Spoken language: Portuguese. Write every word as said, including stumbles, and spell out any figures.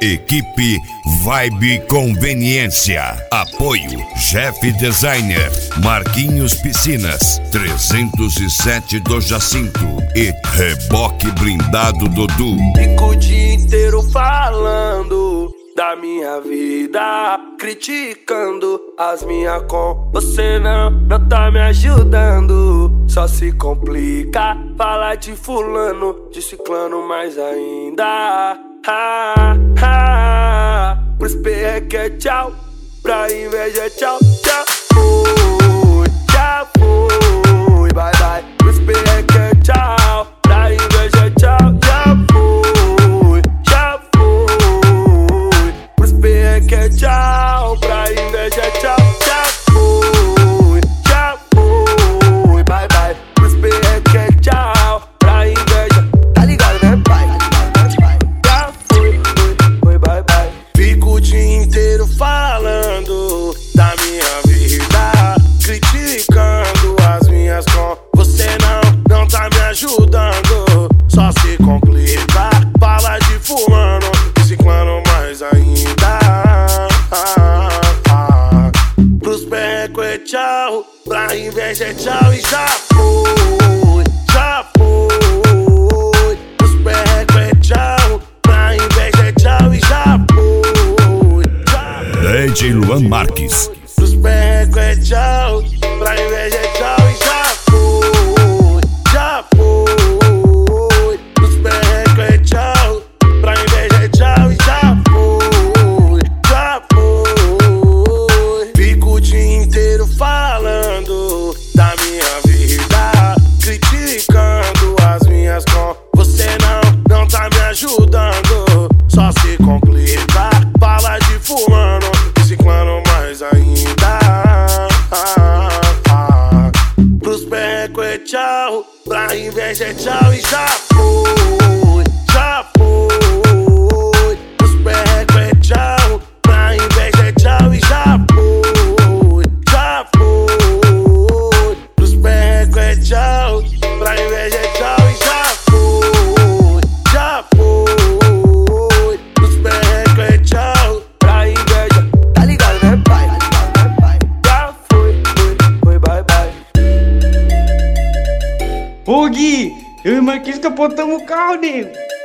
Equipe Vibe Conveniência. Apoio Jeff Designer, Marquinhos Piscinas, trezentos e sete do Jacinto e Reboque Blindado Dudu. Fico o dia inteiro falando da minha vida, criticando as minhas com você não, não tá me ajudando. Só se complica falar de fulano, de ciclano mais ainda. Ha, ha, pros perreque é tchau, pra inveja é tchau, tchau. Fui, já fui, bye bye. Pros perreque é tchau, pra inveja é tchau, já fui, já fui. Pros perreque é tchau, pra inveja é tchau, já fui, já fui, bye bye. Pros perreque é tchau, pra inveja, tá ligado né pai? Fico o dia inteiro falando da minha vida, criticando as minhas com você não, não tá me ajudando. Só se complica, fala de fulano e ciclano mais ainda. Pros perreco é tchau, pra inveja é tchau e já foi, já foi. Pros perreco é tchau, pra inveja é tchau e já foi. D J Luan Marques. Pros perreco é tchau, pra inveja é tchau e já foi, já foi. Pros perreco é tchau, pra inveja é tchau e já foi, já foi. Fico o dia inteiro falando da minha vida, criticando as minhas com você não, não tá me ajudando. Só se complica, fala de fulano e ciclano mais ainda. Pros perreco é tchau, pra inveja é tchau e já foi, já foi. Pros perreco é tchau, pra inveja é tchau e já foi, já foi. Pros perreco é tchau, pra inveja é tchau e já foi, já foi. Pros perreco é tchau, pra inveja, tá ligado né pai? Já foi, foi, foi, bye bye. Ô Gui, eu e o Marquinhos capotamos o carro, nego.